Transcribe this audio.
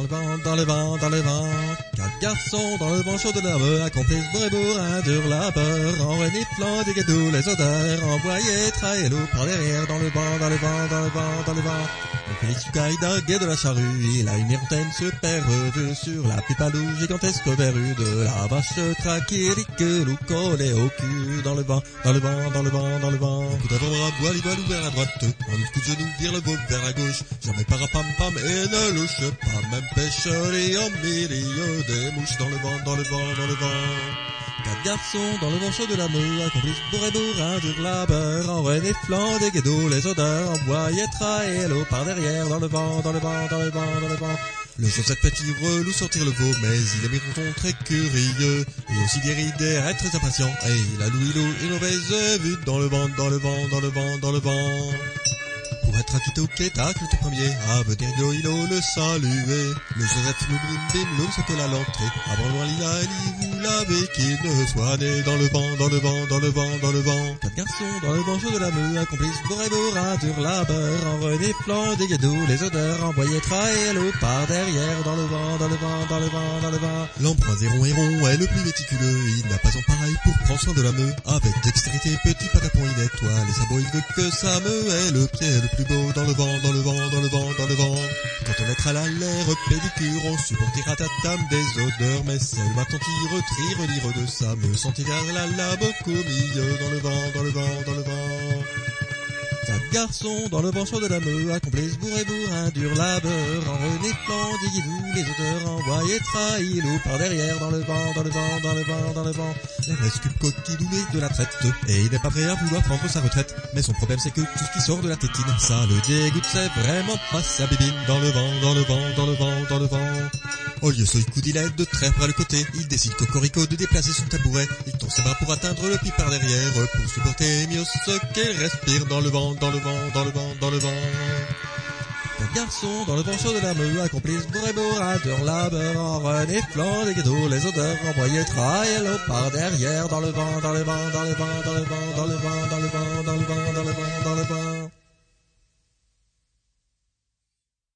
le vent, dans le vent, dans le vent. Quatre garçons dans le vent chaud de l'herbe accomplissent bourre et bourrin dur labeur, en reniflant des gâteaux les odeurs, envoyés traîneau par derrière dans le vent, dans le vent, dans le vent, dans le vent. Le Félix Ucaïda, guet de la charrue, il a une mirentaine superbe sur la pipe à loup gigantesque verrue de la vache traquérique, loup collé au cul dans le vent, dans le vent, dans le vent, dans le vent. Un coup d'avant-bras, voile ouvert à droite, un autre coup de genou, vire le veau vers à gauche, jamais parapam-pam et ne louche pas, même pêcherie en milieu des mouches dans le vent, dans le vent, dans le vent. Quatre garçons dans le vent chaud de la meule accomplissent bourre et bourrin dur labeur, en reniflant des guédos les odeurs, envoyés traîneau par derrière dans le vent, dans le vent, dans le vent, dans le vent. Le chaussette fait relou sortir le veau, mais il est mironton très curieux, et aussi guéri d'air très impatient, et il a l'ouïe une mauvaise vue dans le vent, dans le vent, dans le vent, dans le vent. Pour être acquitté au quétacle tout premier, à venir Ilo le saluer. Le Joseph bim se colle à l'entrée, avant loin Lila et vous l'avez qu'il ne soit né dans le vent, dans le vent, dans le vent, dans le vent. Quatre garçons dans le vent chaud de la meule accomplissent bourre et bourrin dur labeur, en reniflant des guédos les odeurs, envoyés traîneau par derrière dans le vent, dans le vent, dans le vent, dans le vent. L'empereur Héron est le plus méticuleux, il n'a pas en pareil pour prendre soin de la meule. Avec dextérité, petit patapon il nettoie les sabots, il veut que sa meule ait le pied le plus beau dans le vent, dans le vent, dans le vent, dans le vent. Quand on mettra la l'air pédicure, on supportera ta tame des odeurs, mais celle va sentir relire de sa me sentira la lame au milieu dans le vent, dans le vent, dans le vent. Quatre garçons dans le vent chaud de la meule accomplissent bourre et bourrin dur labeur, en reniflant des guidous les odeurs, envoyés traîneau par derrière dans le vent, dans le vent, dans le vent, dans le vent. L'Ernest Cup coquille de la traite, et il n'est pas prêt à vouloir prendre sa retraite, mais son problème c'est que tout ce qui sort de la tétine, ça le dégoûte, c'est vraiment pas sa bébine dans le vent, dans le vent, dans le vent, dans le vent. Au lieu ce coup d'il de traire par le côté, il décide cocorico de déplacer son tabouret, il tend ses bras pour atteindre le pied par derrière, pour supporter mieux ce qu'elle respire dans le vent, dans le vent, dans le vent, dans le vent. Quatre garçons dans le vent chaud de la meule accomplissent bourre et bourrin dur labeur, en reniflant des gâteaux les odeurs, envoyés traîneau par derrière dans le vent, dans le vent, dans le vent, dans le vent, dans le vent, dans le vent, dans le vent, dans le vent, dans le vent.